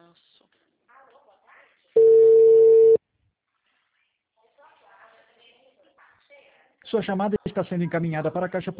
Sua chamada está sendo encaminhada para a caixa